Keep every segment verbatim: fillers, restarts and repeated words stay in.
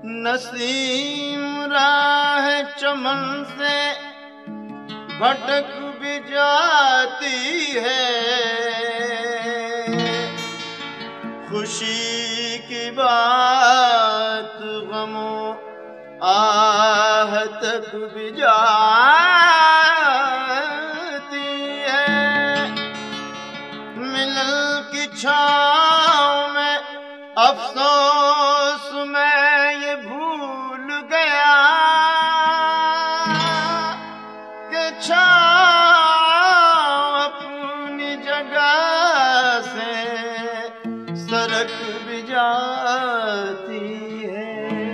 नसीम राह चमन से भटक भी जाती है, खुशी की बात गमों आह तक भी जाती है। मिलन की छाँव में अफसोस मैं ये भूल गया कि छाँव अपनी जगह से सरक भी जाती है।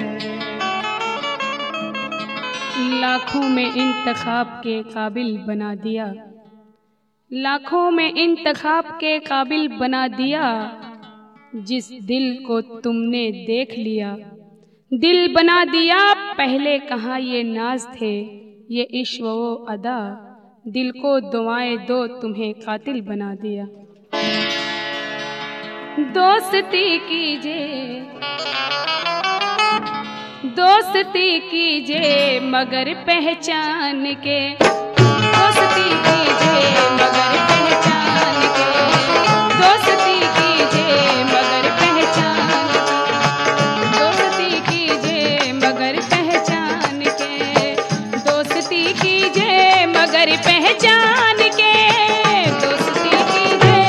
लाखों में इंतखाब के काबिल बना दिया, लाखों में इंतखाब के काबिल बना दिया। जिस दिल को तुमने देख लिया दिल बना दिया। पहले कहाँ ये नाज थे ये इश्क वो अदा, दिल को दुआएं दो तुम्हें कातिल बना दिया। दोस्ती कीजिए दोस्ती कीजिए मगर पहचान के, दोस्ती कीजिए मगर पहचान के, दोस्ती कीजिए मगर पहचान के, दोस्ती कीजिए मगर पहचान के, दोस्ती कीजिए मगर पहचान के, दोस्ती कीजिए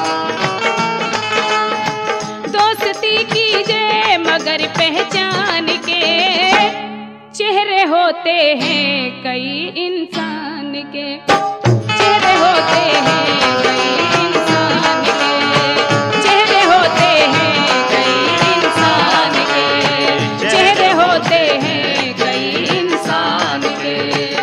दोस्ती कीजिए मगर पहचान के। चेहरे होते हैं कई इंसान के, चेहरे होते हैं कई इंसान के, चेहरे होते हैं कई इंसान के, चेहरे होते हैं कई इंसान के।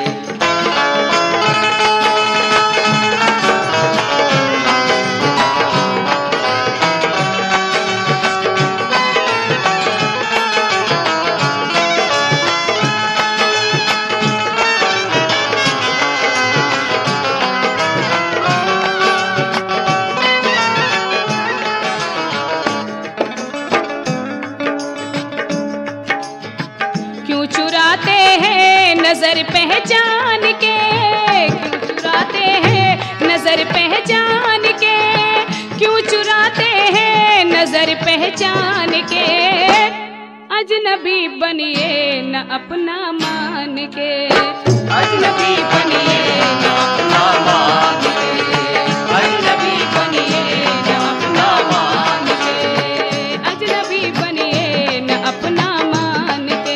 नजर पहचान के, क्यों चुराते हैं नजर पहचान के, क्यों चुराते हैं नजर पहचान के। अजनबी बनिए न अपना मान के, अजनबी बनिए न अपना मान के, अजनबी बनिए न अपना मान के, अजनबी बनिए न अपना मान के।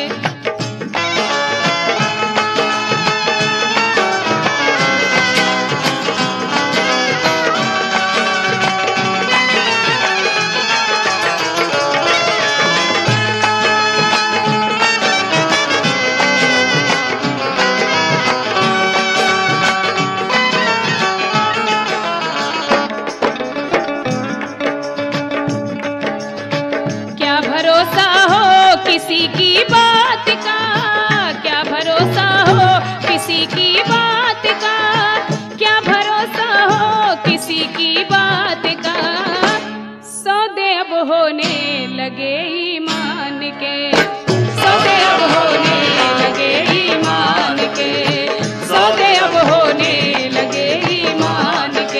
किसी की बात का क्या भरोसा हो, किसी की बात का क्या भरोसा हो, किसी की बात का। सौदे अब होने लगे ईमान के, सौदे अब होने लगे ईमान के, सौदे अब होने लगे ईमान के।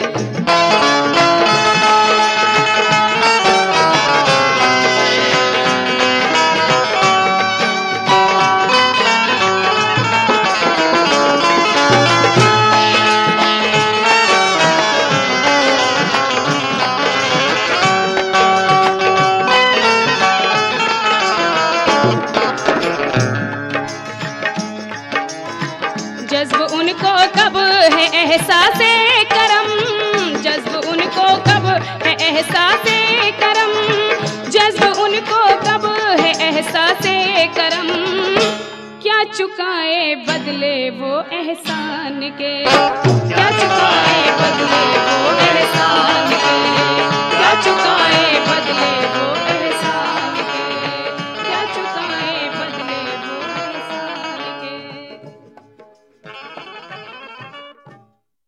जज्ब उनको कब है एहसासे करम, जज्ब उनको कब है एहसासे करम, जज्ब उनको कब है एहसासे करम। क्या चुकाए बदले वो एहसान के, क्या चुकाए बदले वो एहसान के, क्या चुकाए बदले